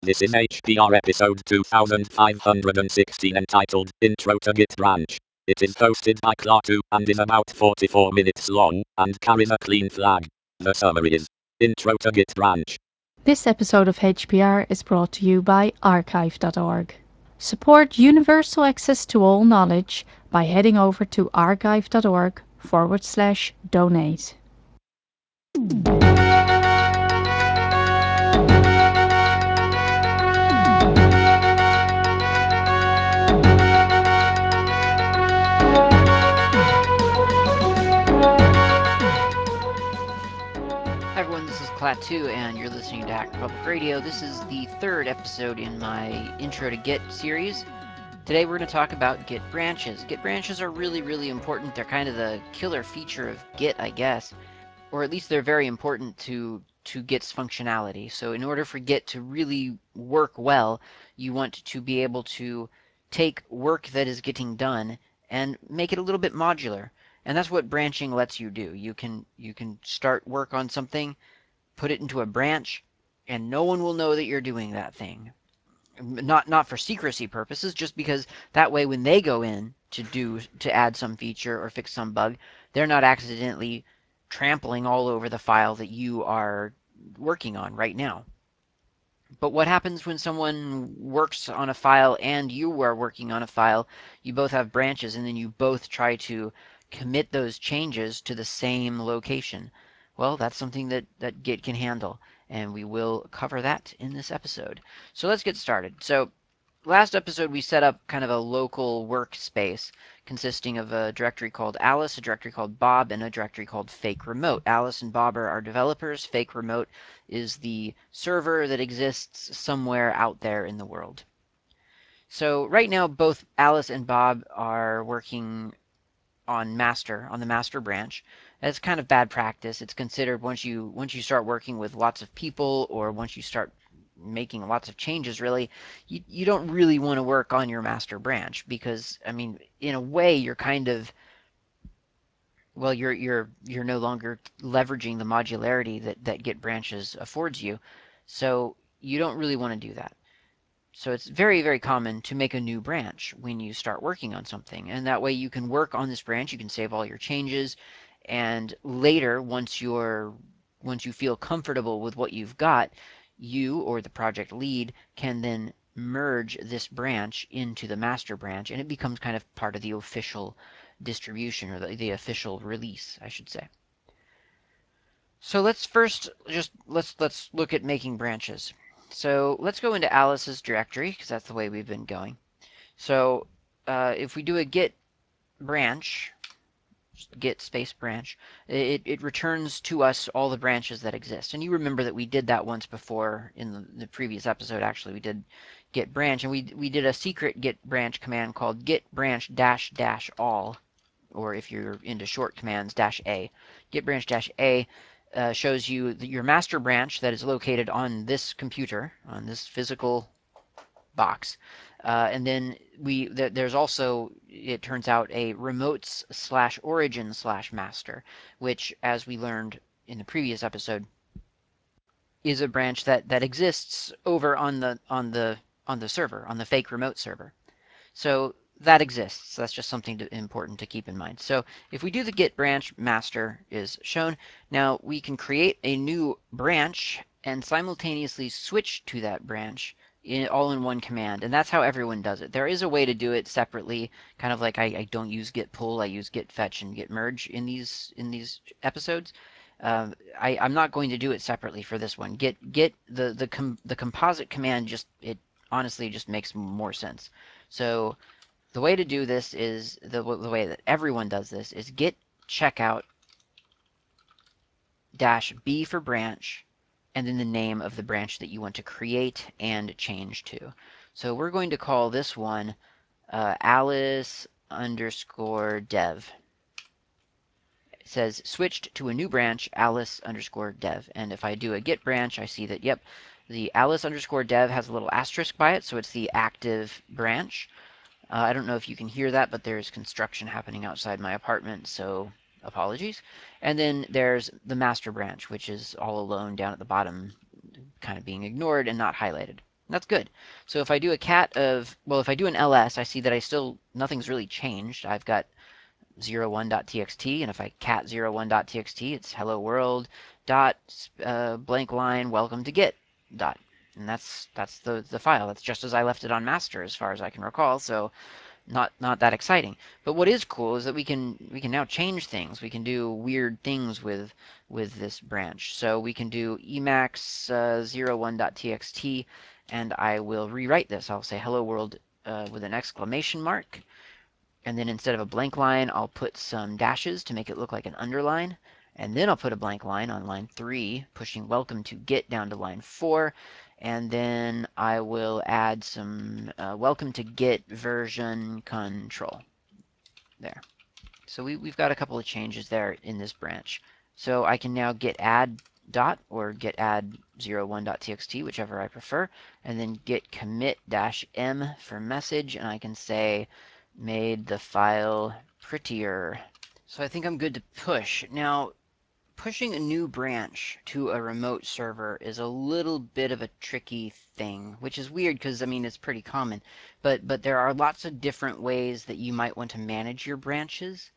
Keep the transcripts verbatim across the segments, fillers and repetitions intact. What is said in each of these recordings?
This is H P R episode two thousand five hundred sixteen entitled Intro to Git Branch. It is hosted by Klaatu and is about forty-four minutes long and carries a clean flag. The summary is Intro to Git Branch. This episode of H P R is brought to you by archive dot org. Support universal access to all knowledge by heading over to archive dot org forward slash donate. Hi everyone, this is Klaatu, and you're listening to Hacker Public Radio. This is the third episode in my Intro to Git series. Today we're going to talk about Git branches. Git branches are really, really important. They're kind of the killer feature of Git, I guess. Or at least they're very important to, to Git's functionality. So in order for Git to really work well, you want to be able to take work that is getting done and make it a little bit modular. And that's what branching lets you do. You can you can start work on something, put it into a branch, and no one will know that you're doing that thing. Not not for secrecy purposes, just because that way when they go in to do to add some feature or fix some bug, they're not accidentally trampling all over the file that you are working on right now. But what happens when someone works on a file and you are working on a file? You both have branches and then you both try to commit those changes to the same location. Well, that's something that, that Git can handle, and we will cover that in this episode. So let's get started. So last episode we set up kind of a local workspace consisting of a directory called Alice, a directory called Bob, and a directory called Fake Remote. Alice and Bob are our developers. Fake Remote is the server that exists somewhere out there in the world. So right now both Alice and Bob are working on master, on the master branch. That's kind of bad practice. It's considered once you once you start working with lots of people, or once you start making lots of changes, really, you, you don't really want to work on your master branch because, I mean, in a way, you're kind of, well, you're you're you're no longer leveraging the modularity that, that Git branches affords you. So you don't really want to do that. So it's very, very common to make a new branch when you start working on something. And that way you can work on this branch, you can save all your changes, and later, once you're once you feel comfortable with what you've got, you or the project lead can then merge this branch into the master branch, and it becomes kind of part of the official distribution, or the, the official release, I should say. So let's first just let's let's look at making branches. So let's go into Alice's directory because that's the way we've been going. So uh, if we do a git branch, just git space branch, it, it returns to us all the branches that exist. And you remember that we did that once before in the, the previous episode. Actually, we did git branch, and we we did a secret git branch command called git branch dash dash all, or if you're into short commands, dash a. Git branch dash a uh, shows you the, your master branch that is located on this computer, on this physical box. Uh, and then we th there's also, it turns out, a remotes slash origin slash master, which, as we learned in the previous episode, is a branch that, that exists over on the on the on the server, on the fake remote server. So that exists. That's just something to, important to keep in mind. So if we do the git branch, master is shown. Now we can create a new branch and simultaneously switch to that branch in, all in one command. And that's how everyone does it. There is a way to do it separately, kind of like I, I don't use git pull, I use git fetch and git merge in these in these episodes. Um, I, I'm not going to do it separately for this one. Git git the the com, the composite command just it honestly just makes more sense. So the way to do this is the, the way that everyone does this is git checkout dash b for branch, and then the name of the branch that you want to create and change to. So we're going to call this one uh, Alice underscore dev. It says switched to a new branch, Alice underscore dev. And if I do a git branch, I see that, yep, the Alice underscore dev has a little asterisk by it, so it's the active branch. Uh, I don't know if you can hear that, but there's construction happening outside my apartment, so apologies. And then there's the master branch, which is all alone down at the bottom, kind of being ignored and not highlighted. That's good. So if I do a cat of, well, if I do an ls, I see that I still, nothing's really changed. I've got zero one dot t x t, and if I cat zero one dot t x t, it's hello world dot uh, blank line welcome to Git dot, and that's that's the the file. That's just as I left it on master, as far as I can recall. So not not that exciting. But what is cool is that we can we can now change things. We can do weird things with with this branch. So we can do emacs uh, zero one dot t x t, and I will rewrite this. I'll say hello world uh, with an exclamation mark, and then instead of a blank line, I'll put some dashes to make it look like an underline. And then I'll put a blank line on line three, pushing welcome to Git down to line four. And then I will add some uh, welcome to Git version control. There. So we, we've got a couple of changes there in this branch. So I can now git add dot or git add zero one dot t x t, whichever I prefer, and then git commit dash m for message, and I can say made the file prettier. So I think I'm good to push. Now, pushing a new branch to a remote server is a little bit of a tricky thing, which is weird because, I mean, it's pretty common. But, but there are lots of different ways that you might want to manage your branches.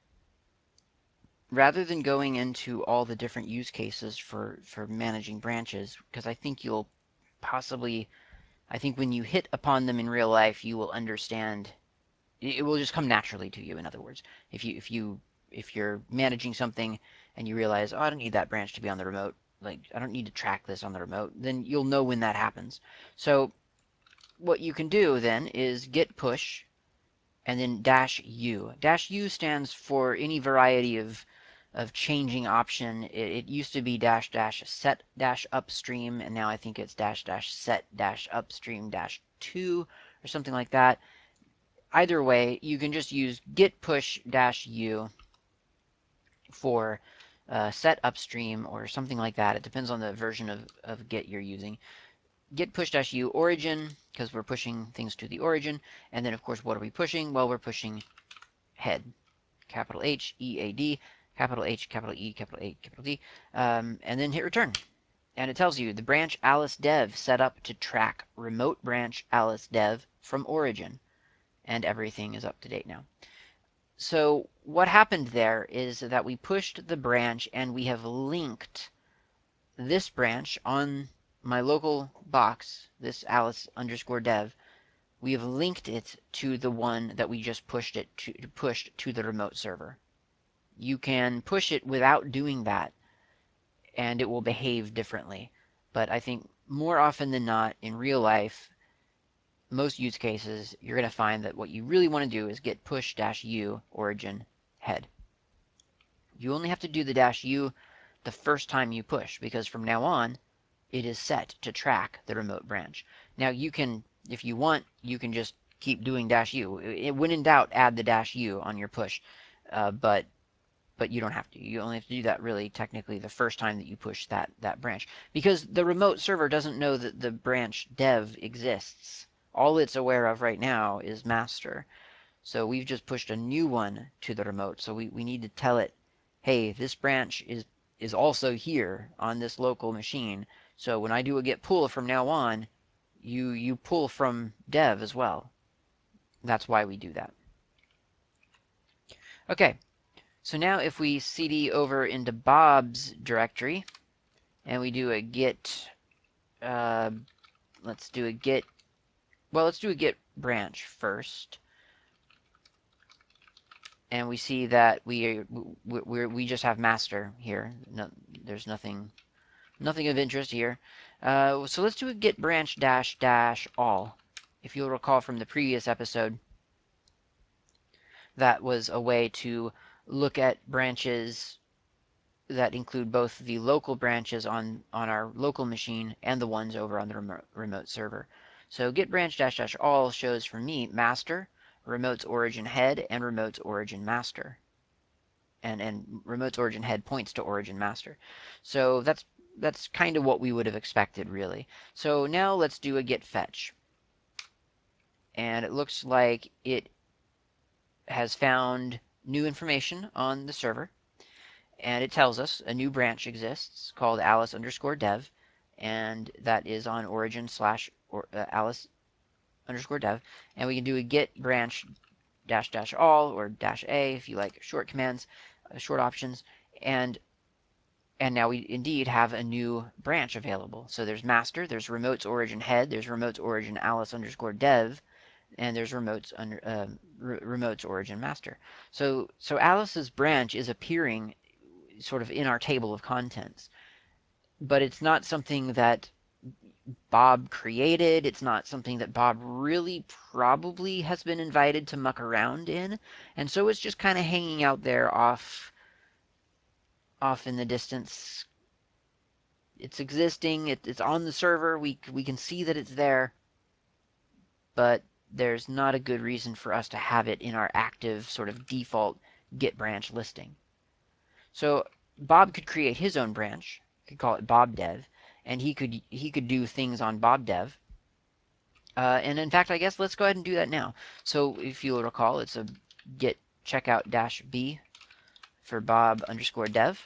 Rather than going into all the different use cases for, for managing branches, because I think you'll possibly, I think when you hit upon them in real life, you will understand. It will just come naturally to you. In other words, if you if you if you're managing something and you realize, oh, I don't need that branch to be on the remote, like I don't need to track this on the remote, then you'll know when that happens. So what you can do then is git push and then dash u. Dash u stands for any variety of of changing option. It, it used to be dash dash set dash upstream, and now I think it's dash dash set dash upstream dash two or something like that. Either way, you can just use git push dash u for uh, set upstream or something like that. It depends on the version of, of Git you're using. Git push dash u origin, because we're pushing things to the origin. And then, of course, what are we pushing? Well, we're pushing head. Capital H, E, A, D, capital H, capital E, capital A, capital D. Um, and then hit return. And it tells you the branch Alice dev set up to track remote branch Alice dev from origin. And everything is up to date now. So what happened there is that we pushed the branch and we have linked this branch on my local box, this Alice underscore dev. We have linked it to the one that we just pushed it to pushed to the remote server. You can push it without doing that, and it will behave differently. But I think more often than not in real life, most use cases, you're going to find that what you really want to do is git push dash u origin head. You only have to do the dash u the first time you push, because from now on, it is set to track the remote branch. Now you can, if you want, you can just keep doing dash u. It, when in doubt, add the dash u on your push, uh, but but you don't have to. You only have to do that really technically the first time that you push that that branch, because the remote server doesn't know that the branch dev exists. All it's aware of right now is master. So we've just pushed a new one to the remote. So we, we need to tell it, hey, this branch is is also here on this local machine. So when I do a git pull from now on, you you pull from dev as well. That's why we do that. Okay, so now if we cd over into Bob's directory and we do a git, uh, let's do a git, well, let's do a git branch first. And we see that we we we just have master here. No, there's nothing nothing of interest here. Uh, so let's do a git branch dash dash all. If you'll recall from the previous episode, that was a way to look at branches that include both the local branches on on our local machine and the ones over on the remote, remote server. So git branch dash dash all shows for me master, remote's origin head, and remote's origin master. And, and remote's origin head points to origin master. So that's that's kind of what we would have expected, really. So now let's do a git fetch. And it looks like it has found new information on the server. And it tells us a new branch exists called Alice underscore dev. and that is on origin slash or, uh, Alice underscore dev, and we can do a git branch dash dash all or dash a if you like short commands, uh, short options, and and now we indeed have a new branch available. So there's master, there's remotes origin head, there's remotes origin Alice underscore dev, and there's remotes under um, re remotes origin master. So so Alice's branch is appearing sort of in our table of contents, but it's not something that Bob created. It's not something that Bob really probably has been invited to muck around in, and so it's just kind of hanging out there off off in the distance. It's existing. It, it's on the server. We we can see that it's there, but there's not a good reason for us to have it in our active sort of default Git branch listing. So Bob could create his own branch, could call it BobDev, and he could he could do things on BobDev. Uh, and in fact, I guess let's go ahead and do that now. So if you'll recall, it's a git checkout dash b for Bob underscore dev,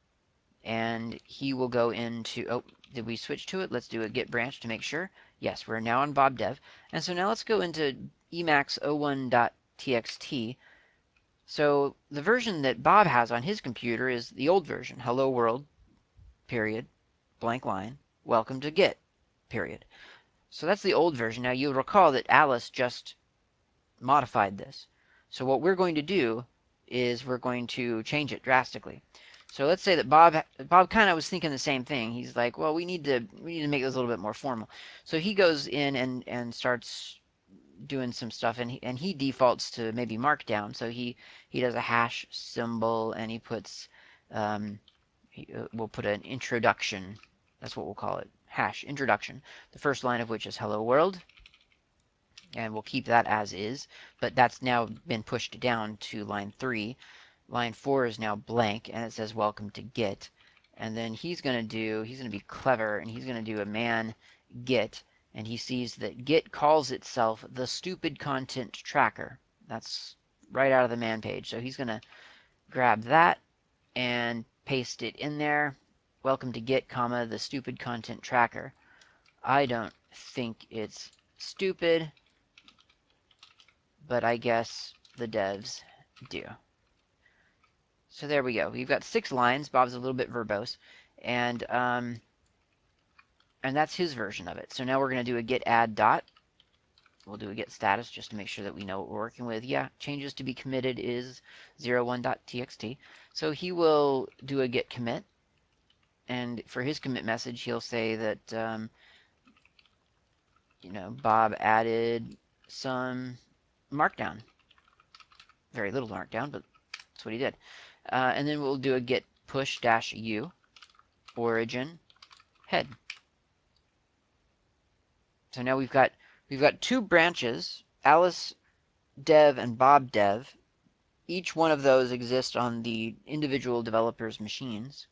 and he will go into, oh, did we switch to it? Let's do a git branch to make sure. Yes, we're now on BobDev. And so now let's go into emacs oh one dot t x t. So the version that Bob has on his computer is the old version, hello world, period, blank line, welcome to Git, period. So that's the old version. Now you'll recall that Alice just modified this. So what we're going to do is we're going to change it drastically. So let's say that Bob Bob kind of was thinking the same thing. He's like, well, we need to we need to make this a little bit more formal. So he goes in and and starts doing some stuff, and he, and he defaults to maybe Markdown. So he he does a hash symbol, and he puts um, he, uh, we'll put an introduction. That's what we'll call it, hash introduction. The first line of which is hello world, and we'll keep that as is. But that's now been pushed down to line three. Line four is now blank, and it says welcome to Git. And then he's going to do he's going to be clever, and he's going to do a man Git, and he sees that Git calls itself the stupid content tracker. That's right out of the man page. So he's going to grab that and paste it in there. Welcome to Git, comma, the stupid content tracker. I don't think it's stupid, but I guess the devs do. So there we go. We've got six lines. Bob's a little bit verbose, and um, and that's his version of it. So now we're going to do a git add dot. We'll do a git status just to make sure that we know what we're working with. Yeah, changes to be committed is zero one dot t x t. So he will do a git commit, and for his commit message, he'll say that um, you know Bob added some markdown. Very little markdown, but that's what he did. Uh, and then we'll do a git push dash u origin head. So now we've got we've got two branches, Alice dev and Bob dev. Each one of those exists on the individual developers' machines,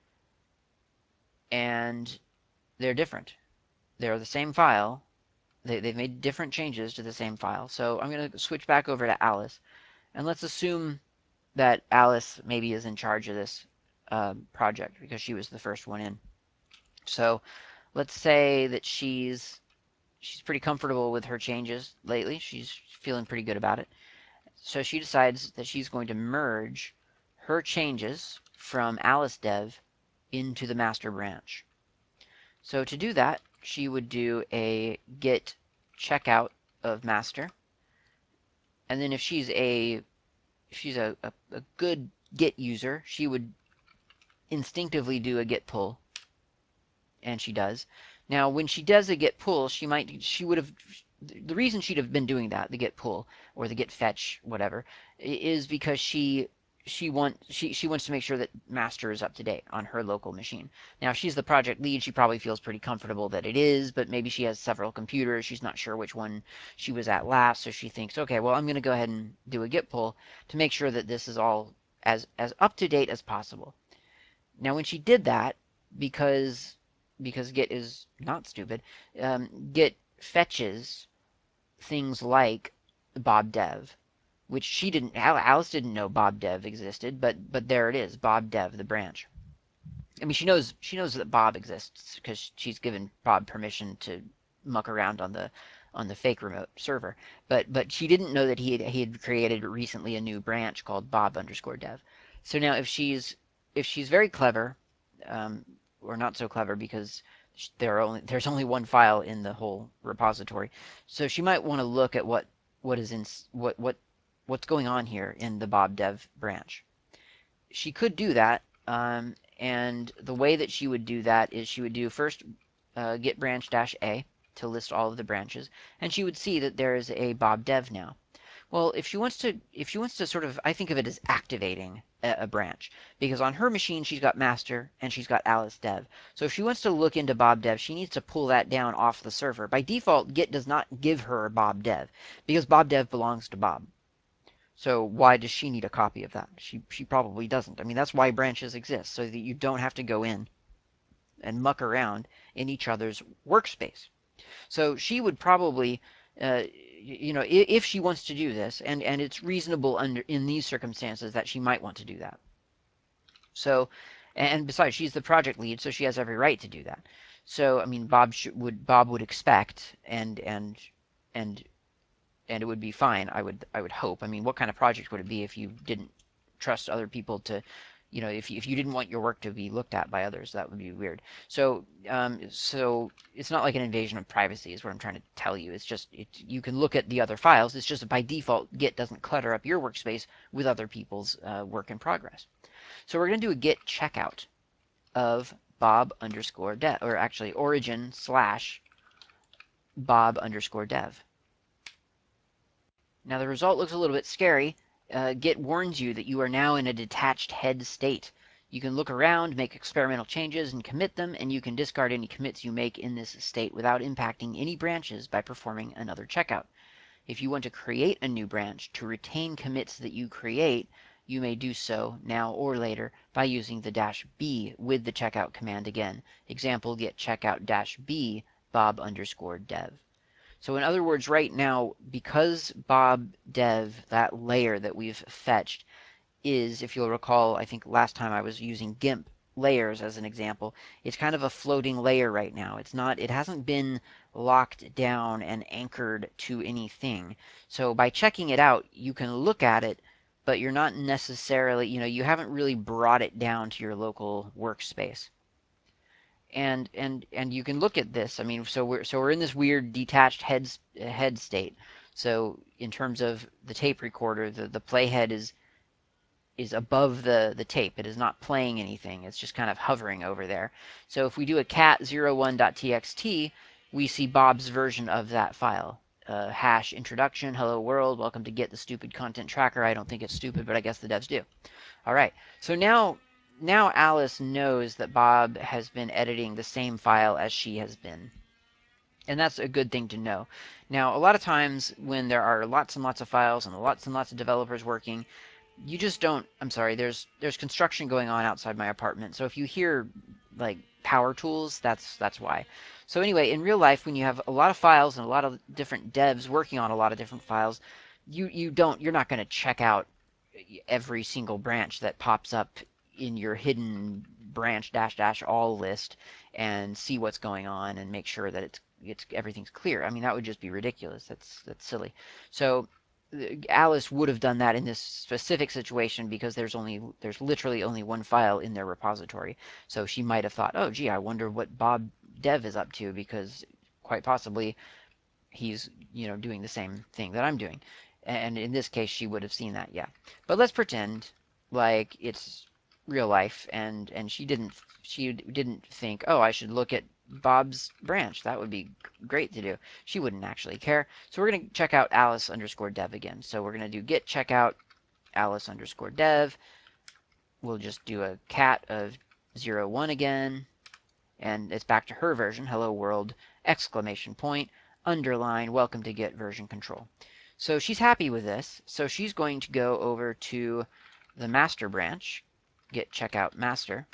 and they're different. They're the same file. They, they've made different changes to the same file. So I'm going to switch back over to Alice, and let's assume that Alice maybe is in charge of this uh, project because she was the first one in. So let's say that she's she's pretty comfortable with her changes lately. She's feeling pretty good about it. So she decides that she's going to merge her changes from Alice Dev into the master branch. So to do that, she would do a git checkout of master. And then if she's a if she's a, a, a good Git user, she would instinctively do a git pull, and she does. Now, when she does a git pull, she might she would have the reason she'd have been doing that, the git pull or the git fetch, whatever, is because she she want she she wants to make sure that master is up to date on her local machine. Now, if she's the project lead, she probably feels pretty comfortable that it is, but maybe she has several computers. She's not sure which one she was at last, so she thinks, okay, well, I'm going to go ahead and do a git pull to make sure that this is all as as up to date as possible. Now, when she did that, because because Git is not stupid, um, Git fetches things like BobDev, which she didn't. Alice didn't know BobDev existed, but but there it is, BobDev, the branch. I mean, she knows she knows that Bob exists because she's given Bob permission to muck around on the on the fake remote server. But but she didn't know that he had, he had created recently a new branch called Bob underscore dev. So now if she's if she's very clever, um, or not so clever because there are only there's only one file in the whole repository, so she might want to look at what what is in what what what's going on here in the Bob dev branch. She could do that, um, and the way that she would do that is she would do first uh, get branch dash a to list all of the branches, and she would see that there is a Bob dev now. Well, if she wants to, if she wants to sort of, I think of it as activating a, a branch, because on her machine she's got master and she's got Alice dev. So if she wants to look into Bob dev, she needs to pull that down off the server. By default, Git does not give her Bob dev because Bob dev belongs to Bob. So why does she need a copy of that? She she probably doesn't. I mean, that's why branches exist, so that you don't have to go in and muck around in each other's workspace. So she would probably, uh, you know, if she wants to do this, and and it's reasonable under in these circumstances that she might want to do that. So, and besides, she's the project lead, so she has every right to do that. So, I mean, Bob should, would Bob would expect and and and and it would be fine. I would I would hope. I mean, what kind of project would it be if you didn't trust other people to, you know, if you, if you didn't want your work to be looked at by others, that would be weird. So um, so it's not like an invasion of privacy, is what I'm trying to tell you. It's just it, you can look at the other files. It's just that by default, Git doesn't clutter up your workspace with other people's uh, work in progress. So we're going to do a Git checkout of Bob underscore dev, or actually origin slash Bob underscore dev. Now the result looks a little bit scary. Uh, Git warns you that you are now in a detached head state. You can look around, make experimental changes, and commit them, and you can discard any commits you make in this state without impacting any branches by performing another checkout. If you want to create a new branch to retain commits that you create, you may do so now or later by using the dash B with the checkout command again. Example, git checkout dash B bob underscore dev. So in other words, right now, because Bob dev, that layer that we've fetched, is, if you'll recall, I think last time I was using GIMP layers as an example, it's kind of a floating layer right now. It's not, it hasn't been locked down and anchored to anything. So by checking it out, you can look at it, but you're not necessarily, you know, you haven't really brought it down to your local workspace. And and and you can look at this. I mean, so we're so we're in this weird detached head head state. So in terms of the tape recorder, the the playhead is is above the the tape. It is not playing anything. It's just kind of hovering over there. So if we do a cat zero one dot t x t, we see Bob's version of that file. Uh, hash introduction, hello world, welcome to Git the stupid content tracker. I don't think it's stupid, but I guess the devs do. All right. So now now Alice knows that Bob has been editing the same file as she has been. And that's a good thing to know. Now, a lot of times when there are lots and lots of files and lots and lots of developers working, you just don't, I'm sorry, there's there's construction going on outside my apartment. So if you hear like power tools, that's that's why. So anyway, in real life, when you have a lot of files and a lot of different devs working on a lot of different files, you you don't you're not going to check out every single branch that pops up in your hidden branch dash dash all list and see what's going on and make sure that it's it's everything's clear. I mean, that would just be ridiculous. That's that's silly. So Alice would have done that in this specific situation because there's only there's literally only one file in their repository. So she might have thought, oh gee, I wonder what Bob Dev is up to, because quite possibly he's, you know, doing the same thing that I'm doing. And in this case, she would have seen that, yeah. But let's pretend like it's real life, and and she didn't she didn't think, oh, I should look at Bob's branch. That would be great to do. She wouldn't actually care. So we're going to check out Alice underscore dev again. So we're going to do git checkout Alice underscore dev. We'll just do a cat of zero one again, and it's back to her version, hello world, exclamation point, underline, welcome to Git version control. So she's happy with this, so she's going to go over to the master branch, git checkout master,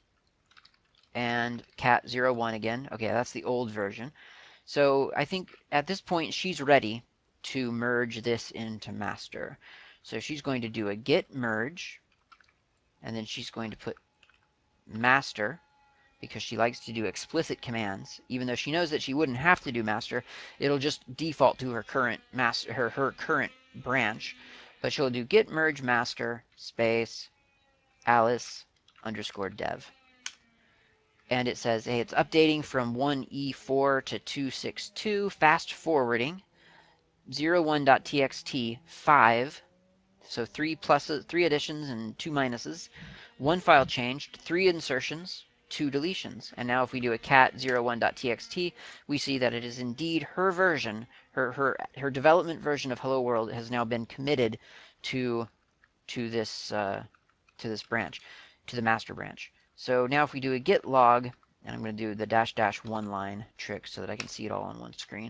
and cat zero one again. Okay, that's the old version. So I think at this point she's ready to merge this into master. So she's going to do a git merge, and then she's going to put master, because she likes to do explicit commands, even though she knows that she wouldn't have to do master. It'll just default to her current master, her, her current branch. But she'll do git merge master space Alice underscore dev. And it says, hey, it's updating from one E four to two sixty-two, fast forwarding, zero one dot t x t five, so three pluses, three additions and two minuses, one file changed, three insertions, two deletions. And now if we do a cat zero one dot t x t, we see that it is indeed her version, her her her development version of Hello World has now been committed to to this uh, to this branch, to the master branch. So now if we do a git log, and I'm going to do the dash dash one line trick so that I can see it all on one screen.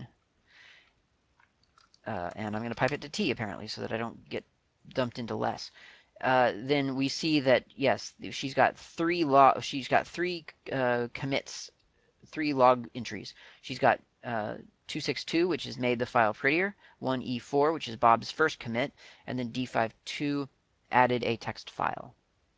Uh, and I'm going to pipe it to T apparently so that I don't get dumped into less. Uh, then we see that yes, she's got three log. She's got three uh, commits, three log entries. She's got uh, two sixty-two, which has made the file prettier. one E four, which is Bob's first commit, and then D fifty-two added a text file.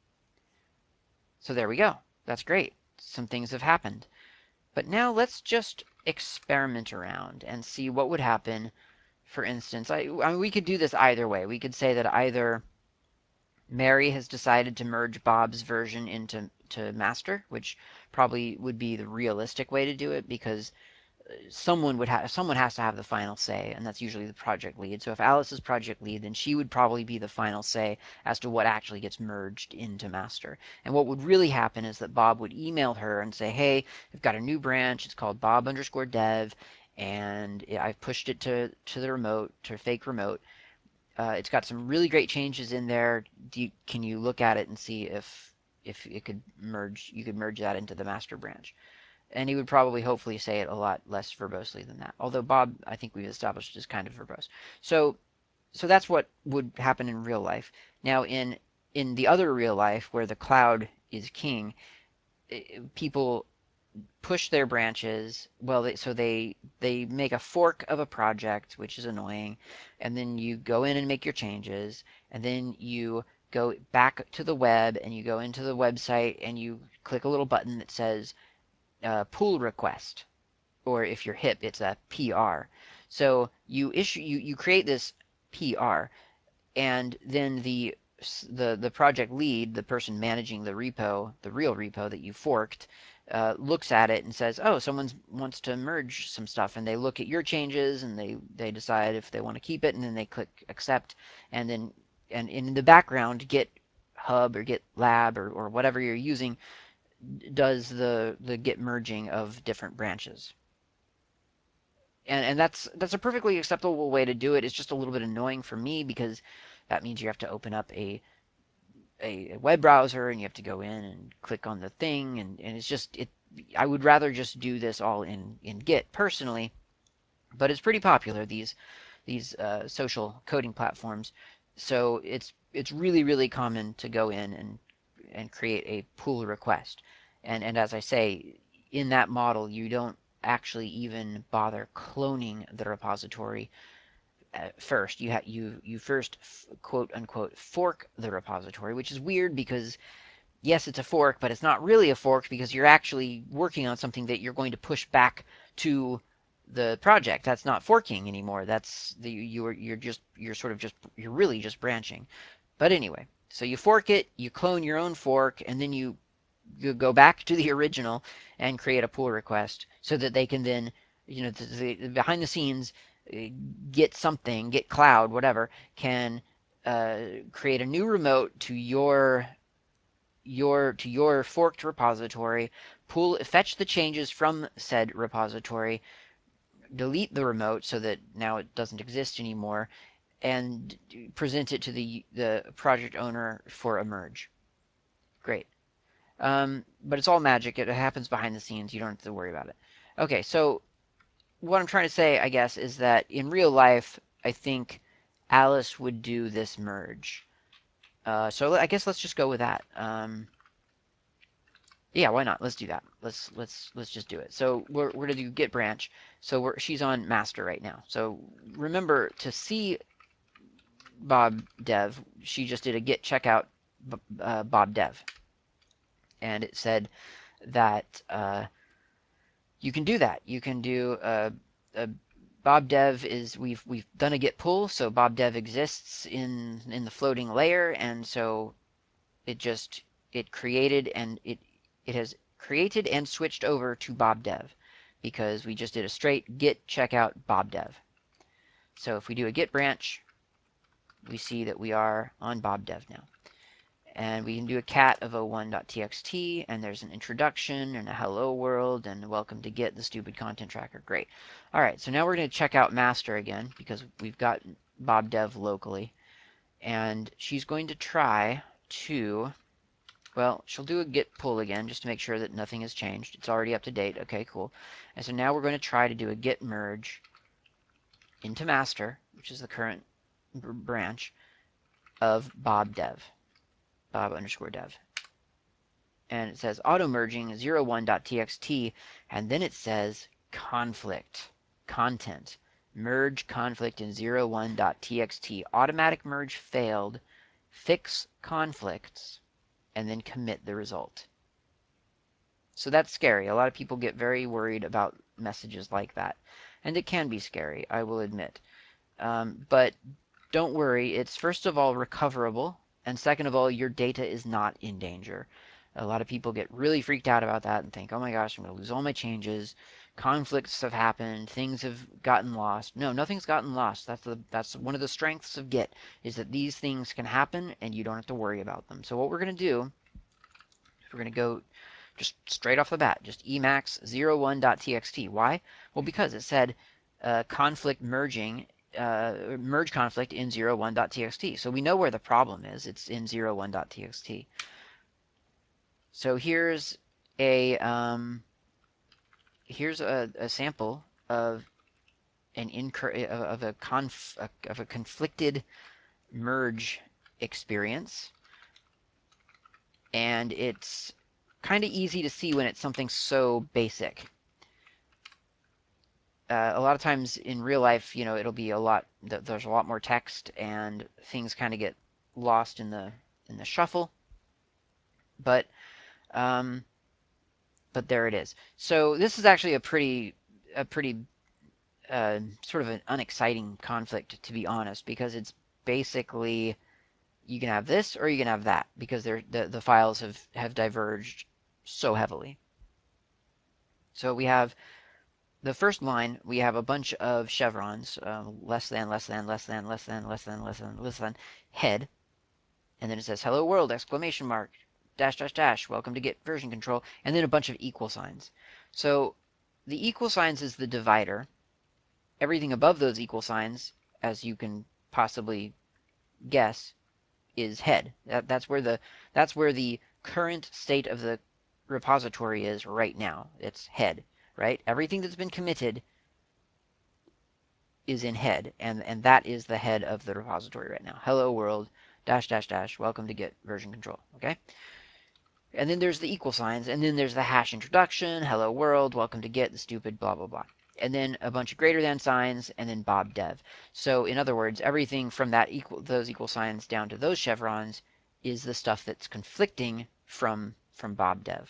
So there we go. That's great. Some things have happened. But now let's just experiment around and see what would happen. For instance, I, I mean, we could do this either way. We could say that either Mary has decided to merge Bob's version into to master, which probably would be the realistic way to do it because someone would have someone has to have the final say, and that's usually the project lead. So if Alice is project lead, then she would probably be the final say as to what actually gets merged into master. And what would really happen is that Bob would email her and say, hey, I've got a new branch, it's called Bob underscore dev, and I've pushed it to to the remote, to fake remote. Uh, it's got some really great changes in there. Do you, can you look at it and see if if it could merge, you could merge that into the master branch? And he would probably hopefully say it a lot less verbosely than that. Although Bob, I think we've established, is kind of verbose. So so that's what would happen in real life. Now in in the other real life where the cloud is king, people push their branches. Well, they, so they they make a fork of a project, which is annoying, and then you go in and make your changes, and then you go back to the web and you go into the website and you click a little button that says uh, pull request, or if you're hip, it's a P R. So you issue you, you create this P R, and then the the the project lead, the person managing the repo, the real repo that you forked, uh, looks at it and says, "Oh, someone wants to merge some stuff," and they look at your changes and they they decide if they want to keep it, and then they click accept, and then and in the background, Git Hub or Git Lab or or whatever you're using does the the Git merging of different branches. And, and that's that's a perfectly acceptable way to do it. It's just a little bit annoying for me because that means you have to open up a a, web browser and you have to go in and click on the thing, and, and it's just it I would rather just do this all in in Git personally, but it's pretty popular, these these uh, social coding platforms. So it's it's really really common to go in and and create a pull request. And and as I say, in that model, you don't actually even bother cloning the repository at first. You ha- you you first quote unquote fork the repository, which is weird because yes, it's a fork, but it's not really a fork because you're actually working on something that you're going to push back to the project. That's not forking anymore. That's the you're you're just you're sort of just you're really just branching. But anyway, so you fork it, you clone your own fork, and then you you go back to the original and create a pull request so that they can then, you know, the, the behind the scenes, uh, get something, get cloud, whatever, can uh, create a new remote to your your to your forked repository, pull fetch the changes from said repository, delete the remote so that now it doesn't exist anymore, and present it to the the project owner for a merge. Great. Um, but it's all magic. It happens behind the scenes. You don't have to worry about it. Okay, so what I'm trying to say, I guess, is that in real life, I think Alice would do this merge. Uh, so I guess let's just go with that. Um, yeah, why not? Let's do that. Let's let's let's just do it. So we're we're gonna do git branch. So we're she's on master right now. So remember to see Bob Dev. She just did a git checkout uh, Bob Dev. and it said that uh, you can do that. You can do uh, a bobdev is we've we've done a git pull, so bobdev exists in in the floating layer, and so it just it created and it it has created and switched over to bobdev because we just did a straight git checkout bobdev. So if we do a git branch, we see that we are on bobdev now. And we can do a cat of oh one dot t x t, and there's an introduction and a hello world and welcome to Git, the stupid content tracker. Great. All right, so now we're going to check out master again because we've got bobdev locally. And she's going to try to, well, she'll do a git pull again just to make sure that nothing has changed. It's already up to date. Okay, cool. And so now we're going to try to do a git merge into master, which is the current branch of bobdev. Bob underscore dev. And it says auto merging zero one dot t x t, and then it says conflict content merge conflict in zero one dot t x t. Automatic merge failed. Fix conflicts and then commit the result. So that's scary. A lot of people get very worried about messages like that, and it can be scary, I will admit. Um, but don't worry, it's first of all recoverable, and second of all, your data is not in danger. A lot of people get really freaked out about that and think, oh my gosh, I'm going to lose all my changes. Conflicts have happened. Things have gotten lost. No, nothing's gotten lost. That's the that's one of the strengths of Git, is that these things can happen and you don't have to worry about them. So what we're going to do, we're going to go just straight off the bat, just emacs zero one dot t x t. Why? Well, because it said uh, conflict merging uh, merge conflict in zero one dot t x t. So we know where the problem is. It's in zero one dot t x t. So here's a um, here's a, a sample of an incur of a conf of a conflicted merge experience, and it's kind of easy to see when it's something so basic. Uh, a lot of times in real life, you know, it'll be a lot. There's a lot more text, and things kind of get lost in the in the shuffle. But um, but there it is. So this is actually a pretty a pretty uh, sort of an unexciting conflict, to be honest, because it's basically you can have this or you can have that because they're, the the files have have diverged so heavily. So we have the first line, we have a bunch of chevrons, um, less than, less than, less than, less than, less than, less than, less than, head, and then it says hello world, exclamation mark, dash, dash, dash, welcome to Git version control, and then a bunch of equal signs. So the equal signs is the divider. Everything above those equal signs, as you can possibly guess, is head. That, that's where the that's where the current state of the repository is right now. It's head, right? Everything that's been committed is in head, and and that is the head of the repository right now. Hello world, dash dash dash, welcome to Git version control. Okay. And then there's the equal signs, and then there's the hash introduction, hello world, welcome to Git, the stupid blah blah blah. And then a bunch of greater than signs, and then bobdev. So in other words, everything from that equal those equal signs down to those chevrons is the stuff that's conflicting from from bobdev.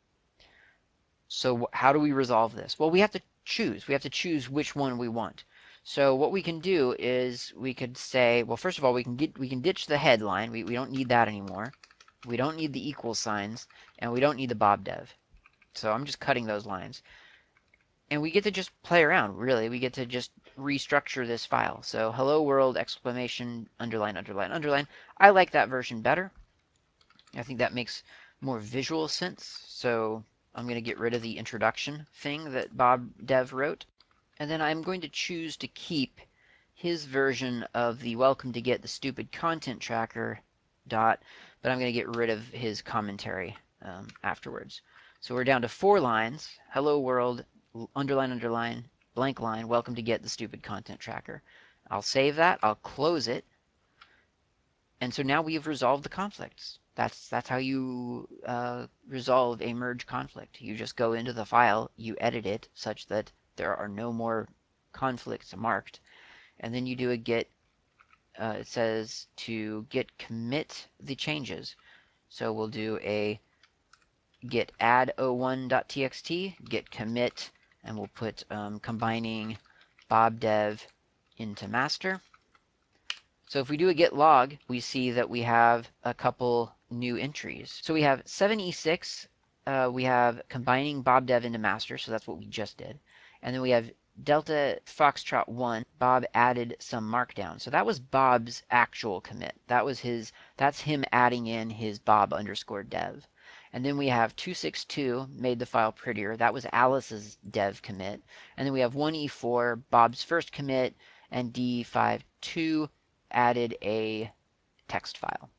So how do we resolve this? Well, we have to choose. We have to choose which one we want. So what we can do is we could say, well, first of all, we can get we can ditch the headline. We we don't need that anymore. We don't need the equal signs, and we don't need the bobdev. So I'm just cutting those lines. And we get to just play around, really. We get to just restructure this file. So hello world, exclamation, underline, underline, underline. I like that version better. I think that makes more visual sense. So I'm going to get rid of the introduction thing that bobdev wrote. And then I'm going to choose to keep his version of the welcome to Git the stupid content tracker dot, but I'm going to get rid of his commentary um, afterwards. So we're down to four lines. Hello world, underline, underline, blank line, welcome to Git the stupid content tracker. I'll save that. I'll close it. And so now we've resolved the conflicts. That's that's how you uh, resolve a merge conflict. You just go into the file, you edit it such that there are no more conflicts marked, and then you do a git. Uh, it says to git commit the changes. So we'll do a git add oh one dot t x t, git commit, and we'll put um, combining bobdev into master. So if we do a git log, we see that we have a couple new entries. So we have seven e six, uh, we have combining bobdev into master, so that's what we just did. And then we have delta foxtrot one, Bob added some markdown. So that was Bob's actual commit. That was his, that's him adding in his bob underscore dev. And then we have two six two, made the file prettier. That was Alice's dev commit. And then we have one e four, Bob's first commit, and d five two, added a text file.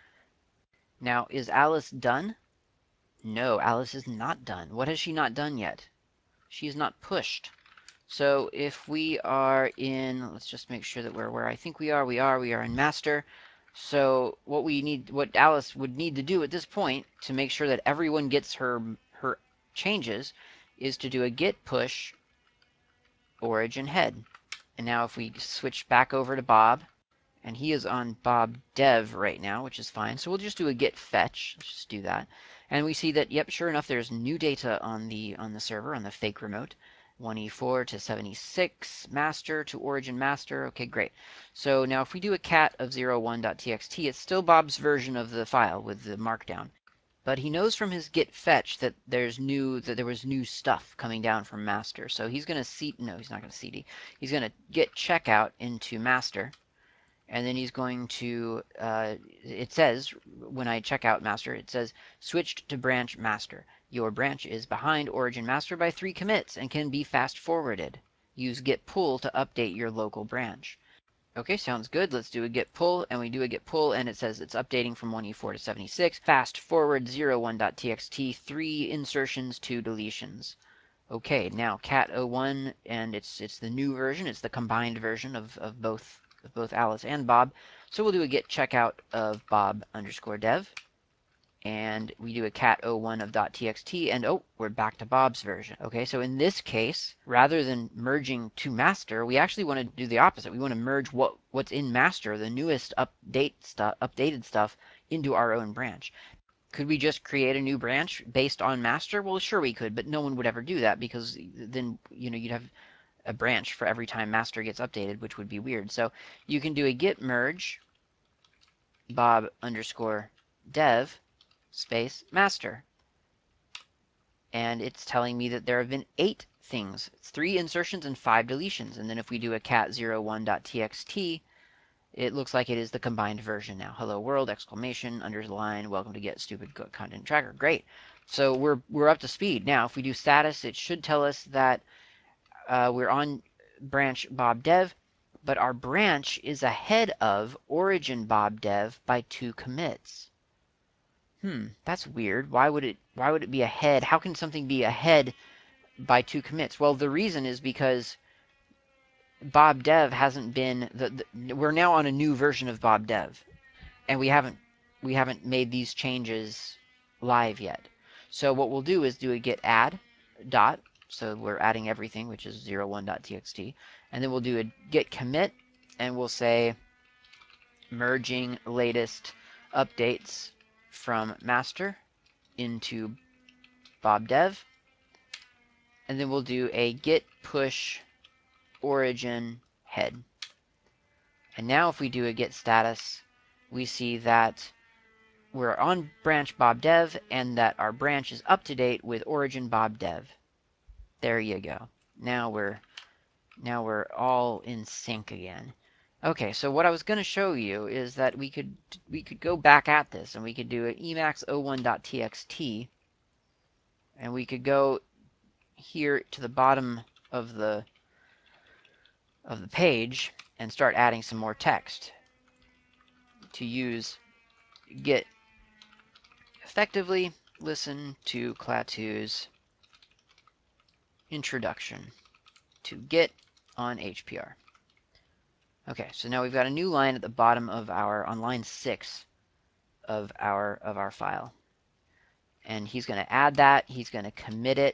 Now, is Alice done? No, Alice is not done. What has she not done yet? She is not pushed. So if we are in, let's just make sure that we're where I think we are. We are. We are in master. So what we need, what Alice would need to do at this point to make sure that everyone gets her her changes, is to do a git push origin head. And now if we switch back over to Bob, and he is on Bob Dev right now, which is fine. So we'll just do a git fetch. Let's just do that. And we see that, yep, sure enough, there's new data on the on the server, on the fake remote. one e four to seventy-six, master to origin master. Okay, great. So now if we do a cat of oh one dot t x t, it's still Bob's version of the file with the markdown. But he knows from his git fetch that there's new that there was new stuff coming down from master. So he's going to c no, he's not going to cd. He's going to git checkout into master. And then he's going to, uh, it says, when I check out master, it says, switched to branch master. Your branch is behind origin master by three commits and can be fast forwarded. Use git pull to update your local branch. Okay, sounds good. Let's do a git pull, and we do a git pull, and it says it's updating from one e four to seventy-six. Fast forward oh one dot t x t, three insertions, two deletions. Okay, now cat oh one, and it's it's the new version. It's the combined version of, of both of both Alice and Bob. So we'll do a git checkout of Bob underscore dev, and we do a cat oh one of .txt, and oh, we're back to Bob's version. Okay, so in this case, rather than merging to master, we actually want to do the opposite. We want to merge what what's in master, the newest update stuff, updated stuff, into our own branch. Could we just create a new branch based on master? Well, sure we could, but no one would ever do that, because then, you know, you'd have a branch for every time master gets updated, which would be weird. So you can do a git merge bob underscore dev space master. And it's telling me that there have been eight things. It's three insertions and five deletions. And then if we do a cat oh one dot t x t, it looks like it is the combined version now. Hello world, exclamation, underline, welcome to Get Stupid Content Tracker. Great. So we're we're up to speed. Now, if we do status, it should tell us that uh, we're on branch Bob Dev, but our branch is ahead of origin Bob Dev by two commits. Hmm, that's weird. Why would it why would it be ahead? How can something be ahead by two commits? Well, the reason is because Bob Dev hasn't been the, the we're now on a new version of Bob Dev, and we haven't we haven't made these changes live yet. So what we'll do is do a git add dot, so we're adding everything, which is oh one dot t x t, and then we'll do a git commit, and we'll say merging latest updates from master into Bob Dev, and then we'll do a git push origin head. And now if we do a git status, we see that we're on branch Bob Dev, and that our branch is up to date with origin Bob Dev. There you go. Now we're now we're all in sync again. Okay, so what I was going to show you is that we could we could go back at this, and we could do an emacs oh one dot t x t, and we could go here to the bottom of the of the page and start adding some more text to use git effectively listen to Klaatu's introduction to Git on H P R. Okay, so now we've got a new line at the bottom of our, on line six of our of our file. And he's going to add that, he's going to commit it,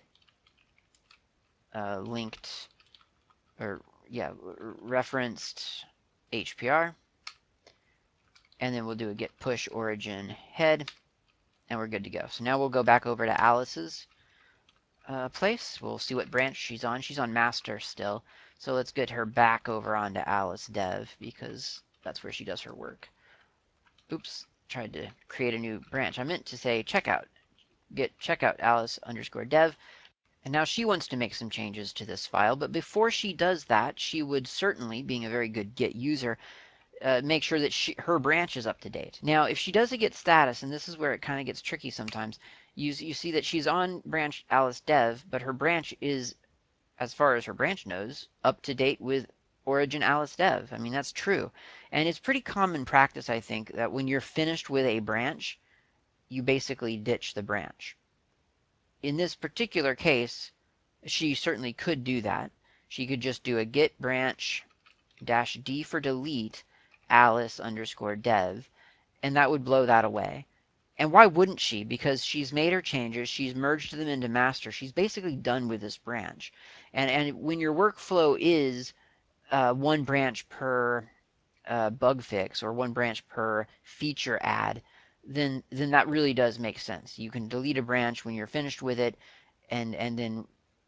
uh, linked, or yeah, referenced H P R. And then we'll do a git push origin head. and we're good to go. So now we'll go back over to Alice's uh, place. We'll see what branch she's on. She's on master still. So let's get her back over onto Alice Dev because that's where she does her work. Oops, tried to create a new branch. I meant to say checkout. Get checkout Alice underscore dev. And now she wants to make some changes to this file, but before she does that, she would certainly, being a very good Git user, uh, make sure that she, her branch is up to date. Now, if she does a Git status, and this is where it kind of gets tricky sometimes, you, you see that she's on branch Alice Dev, but her branch is, as far as her branch knows, up to date with origin Alice Dev. I mean, that's true. And it's pretty common practice, I think, that when you're finished with a branch, you basically ditch the branch. In this particular case, she certainly could do that. She could just do a git branch dash d for delete Alice underscore dev, and that would blow that away. And why wouldn't she? Because she's made her changes, she's merged them into master, she's basically done with this branch. And and when your workflow is uh, one branch per uh, bug fix or one branch per feature add, then then that really does make sense. You can delete a branch when you're finished with it, and and then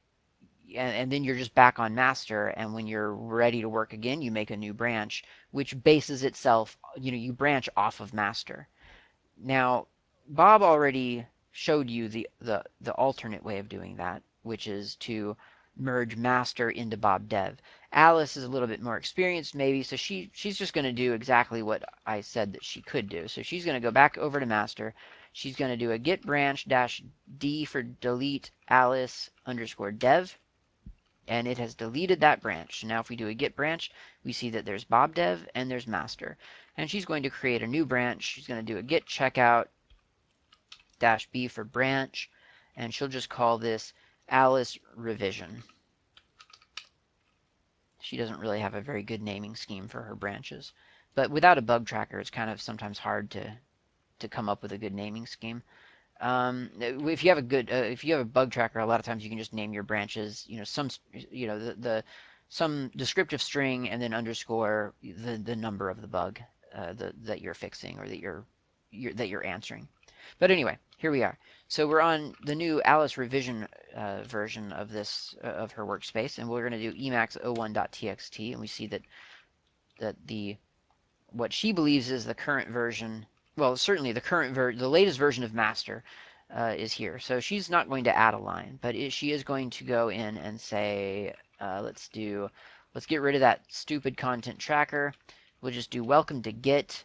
and, and then you're just back on master, and when you're ready to work again, you make a new branch, which bases itself, you know, you branch off of master. Now, Bob already showed you the, the, the alternate way of doing that, which is to merge master into Bob Dev. Alice is a little bit more experienced maybe, so she, she's just going to do exactly what I said that she could do. So she's going to go back over to master. She's going to do a git branch dash d for delete Alice underscore dev, and it has deleted that branch. Now if we do a git branch, we see that there's Bob Dev and there's master. And she's going to create a new branch. She's going to do a git checkout dash b for branch, and she'll just call this Alice revision. She doesn't really have a very good naming scheme for her branches, but without a bug tracker, it's kind of sometimes hard to to come up with a good naming scheme. Um, if you have a good, uh, if you have a bug tracker, a lot of times you can just name your branches, you know, some, you know, the, the some descriptive string and then underscore the the number of the bug uh, the, that you're fixing or that you're, you're that you're answering. But anyway, here we are. So we're on the new Alice revision uh, version of this uh, of her workspace, and we're going to do emacs oh one dot t x t, and we see that that the what she believes is the current version, well, certainly the current ver the latest version of master uh, is here. So she's not going to add a line, but it, she is going to go in and say, uh, let's do, let's get rid of that stupid content tracker. We'll just do welcome to Git,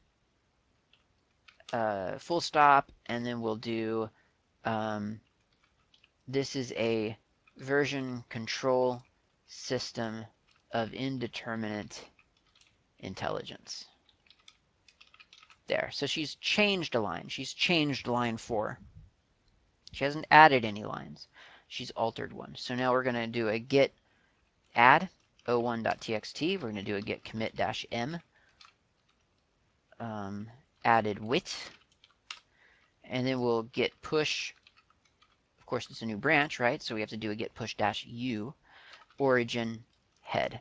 uh, full stop, and then we'll do, um, this is a version control system of indeterminate intelligence. There. So she's changed a line. She's changed line four. She hasn't added any lines. She's altered one. So now we're going to do a git add oh one dot t x t. We're going to do a git commit dash m um, added wit. And then we'll git push. Of course, it's a new branch, right? So we have to do a git push dash u origin head.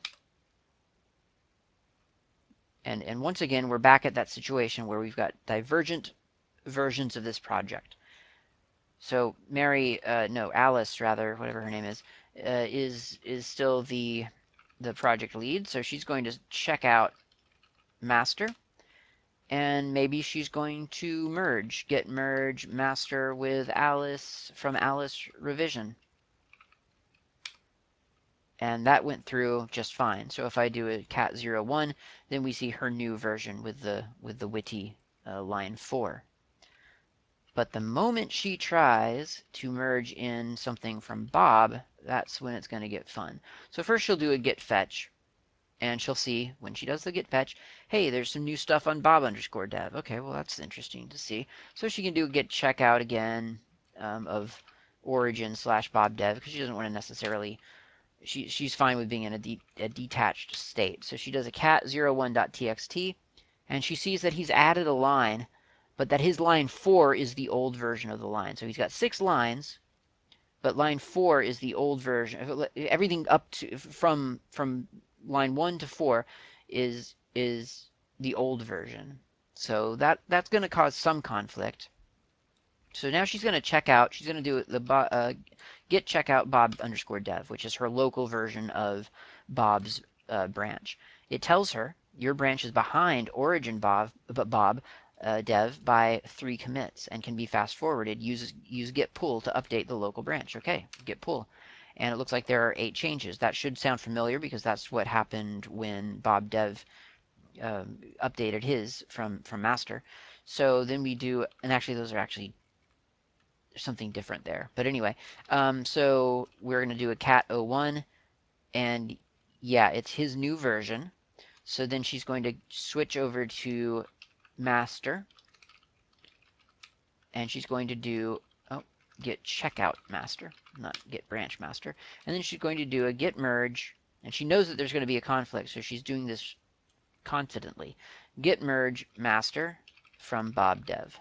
And, and once again, we're back at that situation where we've got divergent versions of this project. So Mary, uh, no, Alice rather, whatever her name is, uh, is is still the the project lead. So she's going to check out master, and maybe she's going to merge, get merge master with Alice from Alice revision. And that went through just fine. So if I do a cat zero one, then we see her new version with the with the witty uh, line four. But the moment she tries to merge in something from Bob, that's when it's going to get fun. So first she'll do a git fetch, and she'll see when she does the git fetch, hey, there's some new stuff on Bob underscore dev. Okay, well that's interesting to see. So she can do a git checkout again um, of origin slash Bob dev because she doesn't want to necessarily, she, she's fine with being in a, de a detached state. So she does a cat zero one dot t x t, and she sees that he's added a line, but that his line four is the old version of the line. So he's got six lines, but line four is the old version. Everything up to from from line one to four is is the old version. So that that's going to cause some conflict. So now she's going to check out, she's going to do the uh, git checkout bob underscore dev, which is her local version of Bob's uh, branch. It tells her your branch is behind origin bob, bob uh, dev by three commits and can be fast forwarded. Use, use git pull to update the local branch. Okay, git pull. And it looks like there are eight changes. That should sound familiar because that's what happened when Bob Dev um, updated his from, from master. So then we do, and actually those are actually something different there. But anyway, um, so we're going to do a cat oh one, and yeah, it's his new version. So then she's going to switch over to master, and she's going to do, oh, git checkout master, not git branch master. And then she's going to do a git merge, and she knows that there's going to be a conflict, so she's doing this confidently. Git merge master from Bob Dev.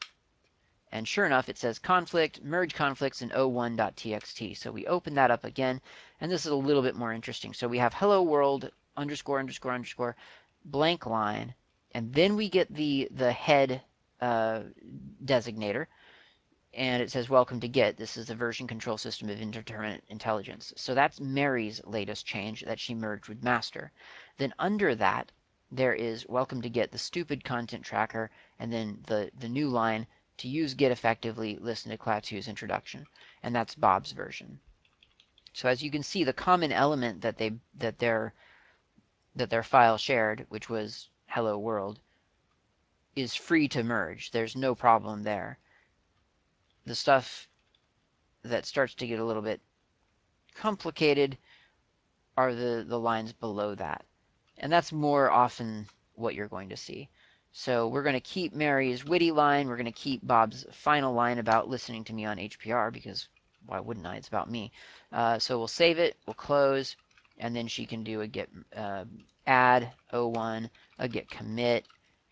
And sure enough, it says conflict, merge conflicts in oh one dot t x t. So we open that up again, and this is a little bit more interesting. So we have hello world underscore underscore underscore blank line, and then we get the the head uh, designator, and it says welcome to Git. This is the version control system of indeterminate intelligence. So that's Mary's latest change that she merged with master. Then under that, there is welcome to Git, the stupid content tracker, and then the, the new line, to use Git effectively, listen to Klaatu's introduction. And that's Bob's version. So as you can see, the common element that they that their that their file shared, which was hello world, is free to merge. There's no problem there. The stuff that starts to get a little bit complicated are the, the lines below that. And that's more often what you're going to see. So we're going to keep Mary's witty line. We're going to keep Bob's final line about listening to me on H P R, because why wouldn't I? It's about me. Uh, so we'll save it. We'll close. And then she can do a git uh, add oh one, a git commit,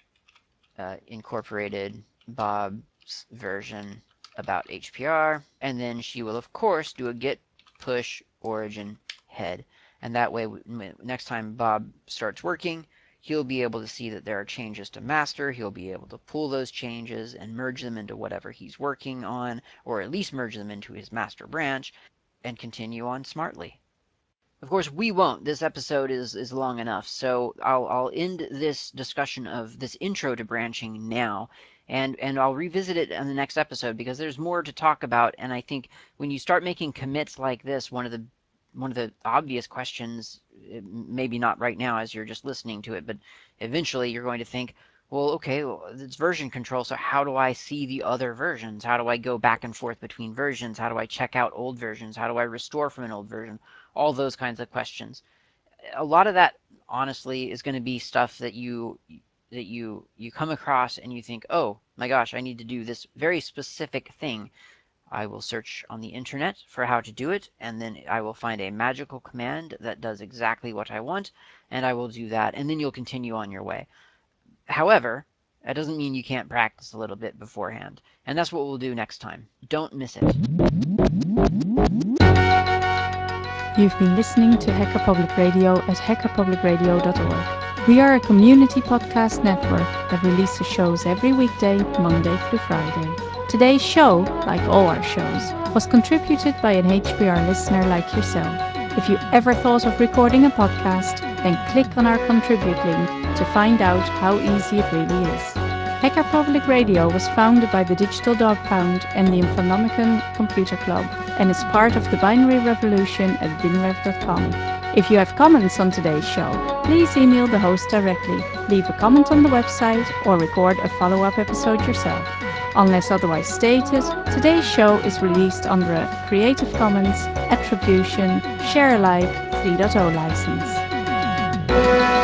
uh, incorporated Bob's version about H P R, and then she will of course do a git push origin head, and that way next time Bob starts working, he'll be able to see that there are changes to master. He'll be able to pull those changes and merge them into whatever he's working on, or at least merge them into his master branch, and continue on smartly. Of course, we won't. This episode is, is long enough, so I'll, I'll end this discussion of this intro to branching now, and, and I'll revisit it in the next episode because there's more to talk about, and I think when you start making commits like this, one of the one of the obvious questions, maybe not right now as you're just listening to it, but eventually you're going to think, well, okay, well, it's version control, so how do I see the other versions? How do I go back and forth between versions? How do I check out old versions? How do I restore from an old version? All those kinds of questions. A lot of that, honestly, is going to be stuff that you that you you come across and you think, oh my gosh, I need to do this very specific thing. I will search on the internet for how to do it, and then I will find a magical command that does exactly what I want, and I will do that, and then you'll continue on your way. However, that doesn't mean you can't practice a little bit beforehand, and that's what we'll do next time. Don't miss it. You've been listening to Hacker Public Radio at hacker public radio dot org. We are a community podcast network that releases shows every weekday, Monday through Friday. Today's show, like all our shows, was contributed by an H P R listener like yourself. If you ever thought of recording a podcast, then click on our contribute link to find out how easy it really is. Hacker Public Radio was founded by the Digital Dog Pound and the Infonomicon Computer Club and is part of the Binary Revolution at binrev dot com. If you have comments on today's show, please email the host directly, leave a comment on the website, or record a follow-up episode yourself. Unless otherwise stated, today's show is released under a Creative Commons Attribution Share Alike three point oh license.